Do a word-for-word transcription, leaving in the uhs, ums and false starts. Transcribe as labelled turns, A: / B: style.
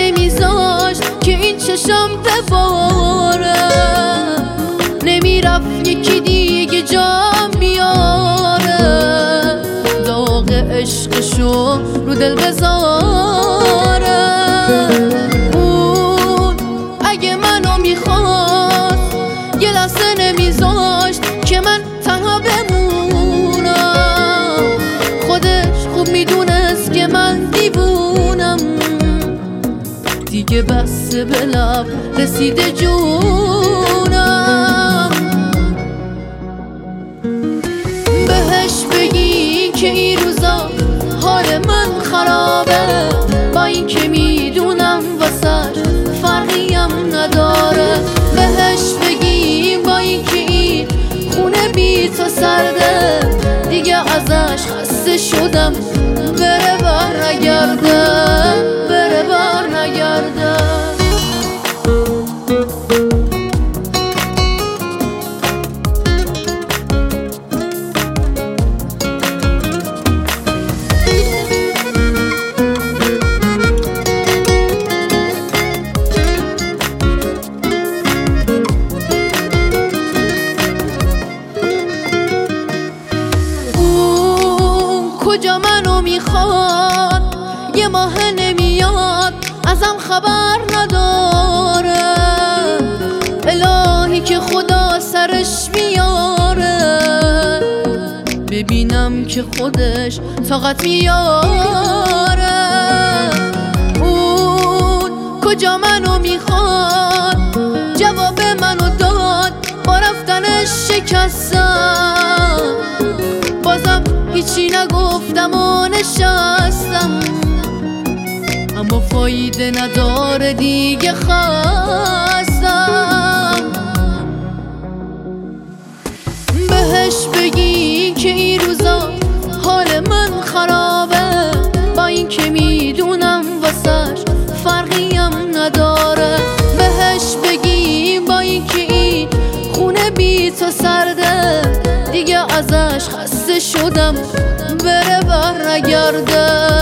A: نمیذاشت که این چشم بباره، نمیرفت یکی دیگه جام بیاره، داغ عشقشو رو دل بذاره. اون اگه منو میخواست یه لحظه نمیذاشت که من تنها بمونم، خودش خوب میدونست که من دیوونم، دیگه بسته به لب رسیده جونم. بهش بگی که این روزا حال من خرابه، با این که میدونم واسش فرقیم نداره. بهش بگی با این که این خونه بی تو سرده، دیگه ازش خسته شدم، بره بر نگرده، بره بر نگرده. کجا منو میخواد یه ماه نمیاد، ازم خبر نداره، الهی که خدا سرش بیاره، ببینم که خودش طاقت میاره. اون کجا منو میخواد جواب منو داد، با رفتنش شکستم، بازم هیچی نگفتم و نشستم، اما فایده نداره دیگه خستم. بهش بگی که این روزا حال من خرابه، با این که میدونم واسش فرقیم نداره. بهش بگی با این که این خونه بی تو سرده، دیگه ازش خسته شدم، بره بر نگرده.